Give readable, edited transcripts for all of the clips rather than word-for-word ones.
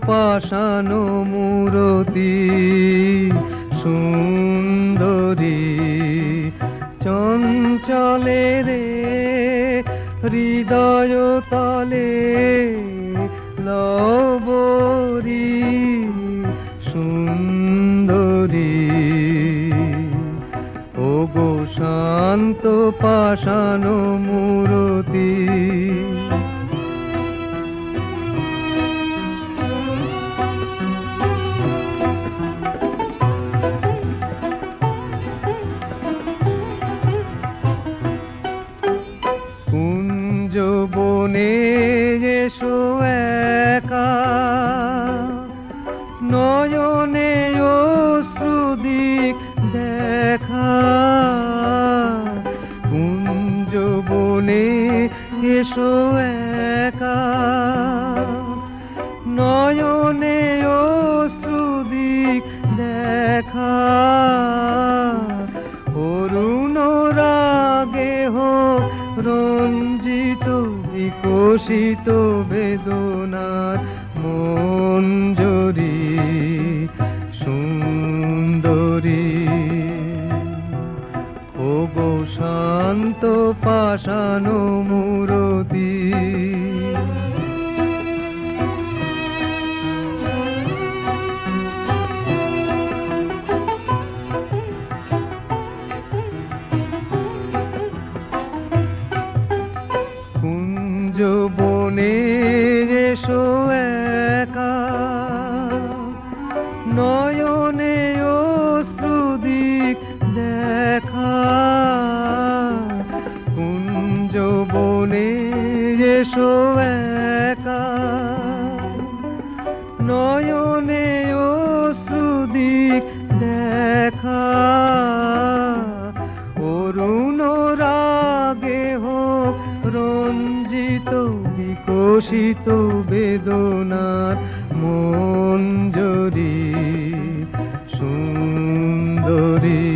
পাষাণ মূরতি সুন্দরী চঞ্চলে রে হৃদয় তলে লবরী সুন্দরী ওগো শান্ত পাষাণ মূরতি কুঞ্জ বনে এসো একা নয়নে অশ্রুদিক দেখা কুঞ্জ বনে এসো একা নয়নে অশ্রুদিক দেখা অরুণ রাগে হোক রঞ্জিত বিকশিত বেদনার মঞ্জরি সুন্দরী ওগো শান্ত পাষাণ মূরতি কুঞ্জ বনে এসো একা নয়নে অশ্রুদিক দেখা কুঞ্জ বনে এসো একা নয়নে অশ্রুদিক দেখা অরুণ রাগে হোক রঞ্জিত বিকশিত বেদনার মঞ্জরি সুন্দরী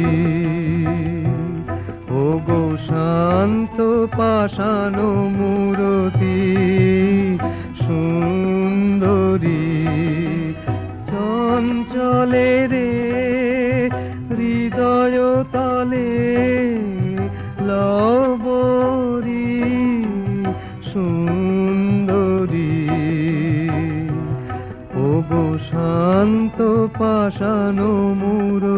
ওগো শান্ত পাষাণ মূরতি সুন্দরী চঞ্চলে রে হৃদয় তলে লবরী সুন্দরী ওগো শান্ত পাষাণ মূরতি।